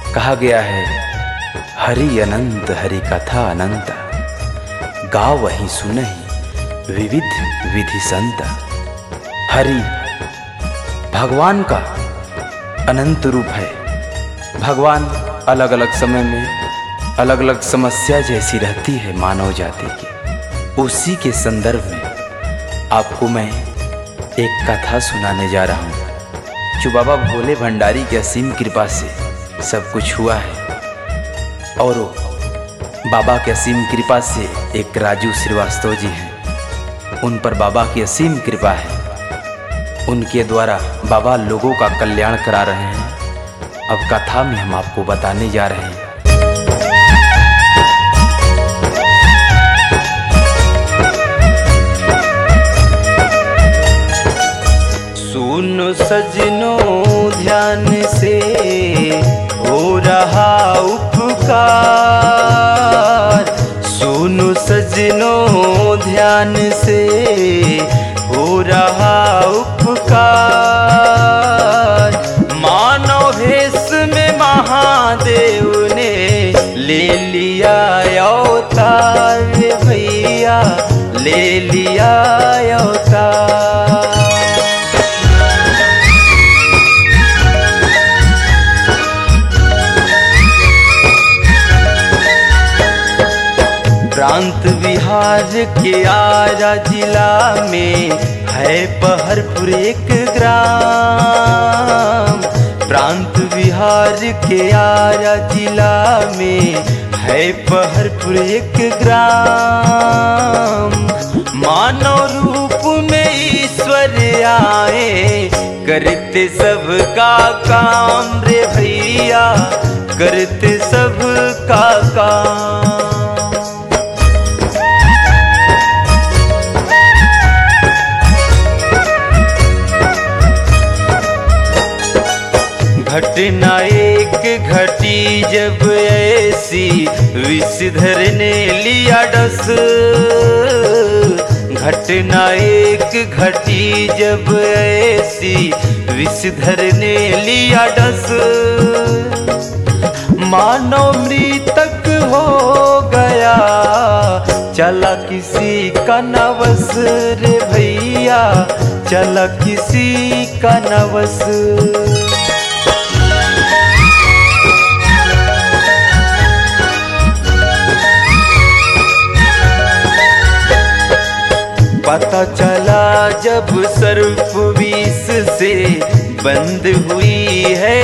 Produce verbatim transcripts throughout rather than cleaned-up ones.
कहा गया है, हरि अनंत हरि कथा अनंत, गाओ वही सुनहि विविध विधि संत। हरि भगवान का अनंत रूप है। भगवान अलग अलग समय में अलग अलग समस्या जैसी रहती है मानव जाति की, उसी के संदर्भ में आपको मैं एक कथा सुनाने जा रहा हूँ जो बाबा भोले भंडारी की असीम कृपा से सब कुछ हुआ है। और वो बाबा की असीम कृपा से एक राजू श्रीवास्तव जी हैं, उन पर बाबा की असीम कृपा है। उनके द्वारा बाबा लोगों का कल्याण करा रहे हैं। अब कथा में हम आपको बताने जा रहे हैं। सुनो सजनों ध्यान से हो रहा उपकार, सुनो सजनों ध्यान से हो रहा उपकार। मानव भेष में महादेव ने ले लिया अवतार, भैया ले लिया अवतार। प्रांत बिहार के आरा जिला में है पहरपुर एक ग्राम। प्रांत बिहार के आरा जिला में है पहरपुर एक ग्राम। मानव रूप में ईश्वर आए, करते सबका काम रे भैया, करते सबका काम। घटना एक घटी जब ऐसी, विषधर ने लिया डस। घटना एक घटी जब ऐसी, विषधर ने लिया डस। मानव मृतक हो गया, चला किसी का नवस रे भैया, चला किसी का नवस। पता चला जब सर्प विष से बंद हुई है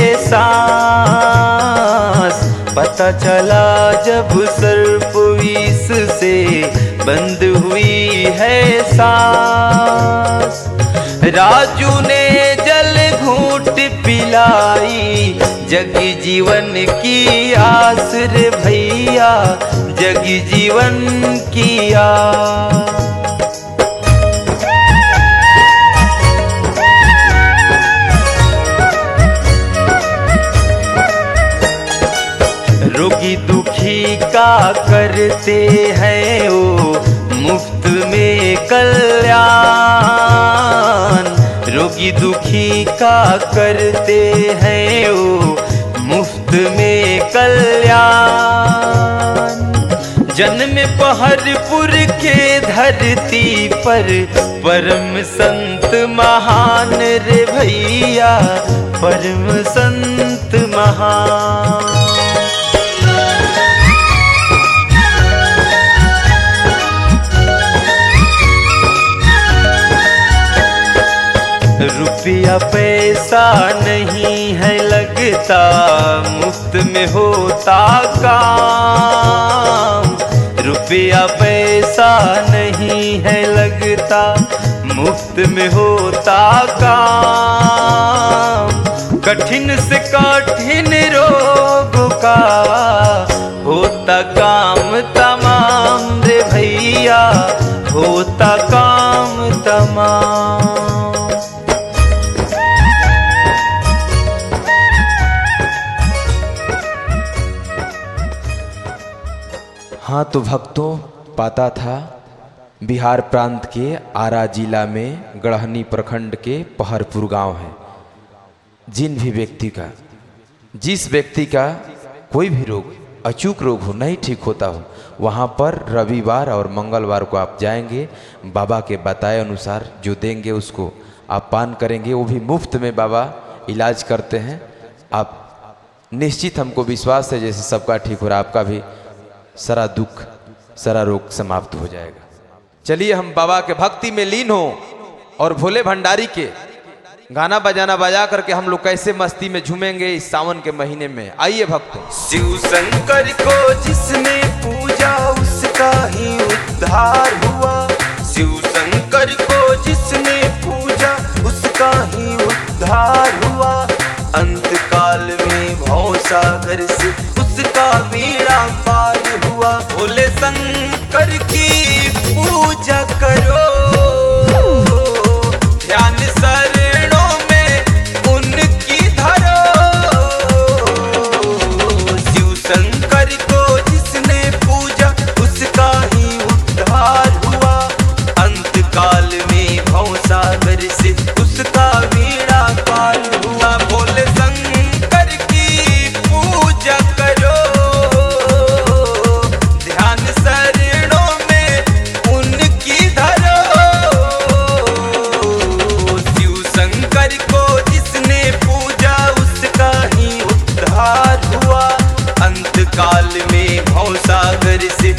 सांस। पता चला जब सर्प विष से बंद हुई है सांस। राजू ने जल घूंट पिलाई, जगी जीवन की आस रे भैया, जगी जीवन की आस। रोगी दुखी का करते हैं वो मुफ्त में कल्याण। रोगी दुखी का करते हैं वो मुफ्त में कल्याण। जन्म पहरपुर के धरती पर परम संत महान रे भैया, परम संत महान। रुपया पैसा नहीं है लगता, मुफ्त में होता काम। रुपया पैसा नहीं है लगता, मुफ्त में होता काम। कठिन से कठिन रोग का होता काम तमाम रे भैया, होता काम तमाम। हाँ तो भक्तों, पता था बिहार प्रांत के आरा जिला में गढ़हनी प्रखंड के पहरपुर गांव है। जिन भी व्यक्ति का जिस व्यक्ति का कोई भी रोग, अचूक रोग हो, नहीं ठीक होता हो, वहाँ पर रविवार और मंगलवार को आप जाएंगे, बाबा के बताए अनुसार जो देंगे उसको आप पान करेंगे, वो भी मुफ्त में बाबा इलाज करते हैं। आप निश्चित, हमको विश्वास है जैसे सबका ठीक हो रहा, आपका भी सारा दुख सारा रोग समाप्त हो जाएगा। चलिए हम बाबा के भक्ति में लीन हो और भोले भंडारी के गाना बजाना बजा करके हम लोग कैसे मस्ती में झूमेंगे इस सावन के महीने में। आइए भक्तों। शिव शंकर को जिसने पूजा उसका ही उद्धार हुआ, शिव शंकर को जिसने पूजा उसका ही उद्धार हुआ। अंत काल में भव सागर से उसका बेड़ा पार हुआ। भोले शंकर की पूजा करो, ध्यान शरणों में उनकी धरो। शिव शंकर को जिसने पूजा उसका ही उद्धार हुआ। अंत काल में भव सागर से उसका बेड़ा पार हुआ। भोले शंकर की पूजा करो, ध्यान शरणों में उनकी धरो। शिव शंकर को जिसने पूजा उसका ही उद्धार हुआ। अंत काल में भव सागर से